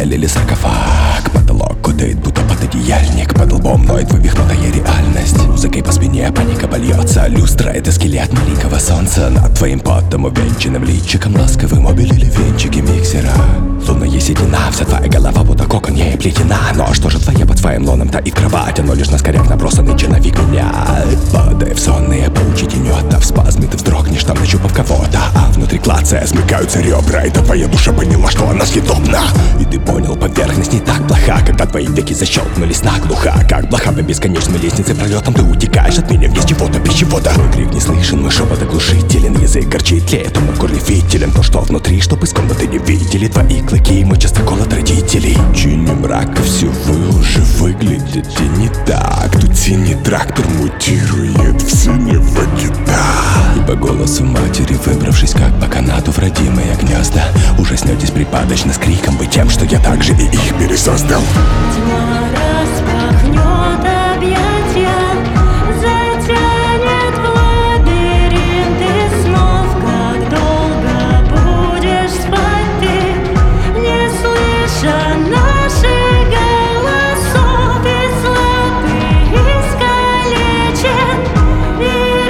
залили саркофаг. Потолок кутает, будто пододеяльник. Под лбом ноет вывихнутая реальность. Музыкой по спине паника польется. Люстра — это скелет маленького солнца. Над твоим потом увенчанным личиком ласковым обелили венчики миксера. Лунная седина, вся твоя голова будто кокон ей плетена. Но что же твоя под твоим лоном таит кровать? Оно лишь на скоряк набросанный черновик меня. Падая в сонные паучьи тенета, в спазме ты вздрогнешь, там нащупав кого-то. А внутри клацая смыкаются ребра. И твоя душа поняла, что она съедобна. И ты понял, поверхность не так плоха, когда твои веки защелкнулись наглухо. Как блоха по бесконечной лестнице пролетом ты утекаешь от меня вниз чего-то, пищевода. Твой крик не слышен, мой шепот оглушителен. Язык горчит, тлеет, ум в горле фитилем. То, что внутри, чтоб из комнаты не видели твои клыки, мой частокол от родителей. Чине мрака все вы уже выглядит и не так. Тут синий трактор мутирует в синего кита. И по голосу матери, выбравшись как по канату в родимые гнезда, ужаснетесь припадочно с криком: вы тем, что я также и их пересоздал. Тьма распахнет объятия, затянет в лабиринты снов. Как долго будешь спать ты, не слыша наших голосов? И слабый искалечен, и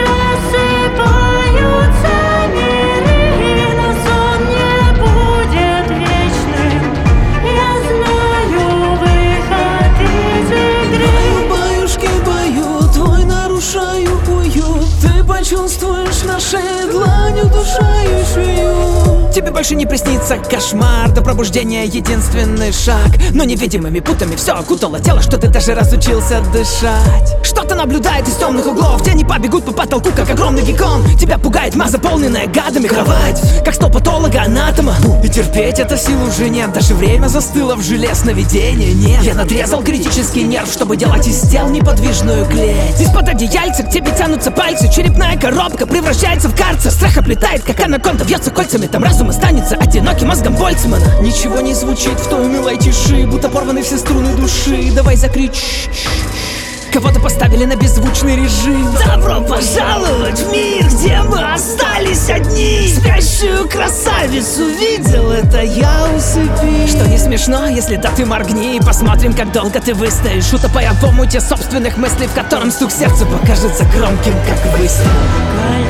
рассыпаются миры, но сон не будет вечным. Я знаю выход из игры. Баюшки поют, твой нарушаю уют. Ты почувствуешь нашей длань удушающую. Тебе больше не приснится кошмар, до пробуждения единственный шаг. Но невидимыми путами все окутало тело, что ты даже разучился дышать. Что-то наблюдает из темных углов, тени побегут по потолку, как огромный геккон. Тебя пугает тьма, заполненная гадами кровать, как стол патолога-анатома. И терпеть это сил уже нет, даже время застыло в желе, сновидения нет. Я надрезал критический нерв, чтобы делать из тел неподвижную клеть. Из-под одеяльца к тебе тянутся пальцы, черепная коробка превращается в карцер. Страх оплетает, как анаконда, вьется кольцами, там разум останется одиноким мозгом Больцмана. Ничего не звучит в той унылой тиши, будто порваны все струны души. Давай закричь. Кого-то поставили на беззвучный режим. Добро пожаловать в мир, где мы остались одни. Спящую красавицу видел, это я усыпи. Что не смешно, если да ты моргни. Посмотрим, как долго ты выстоишь, утопая в омуте собственных мыслей, в котором стук сердца покажется громким, как выстрел.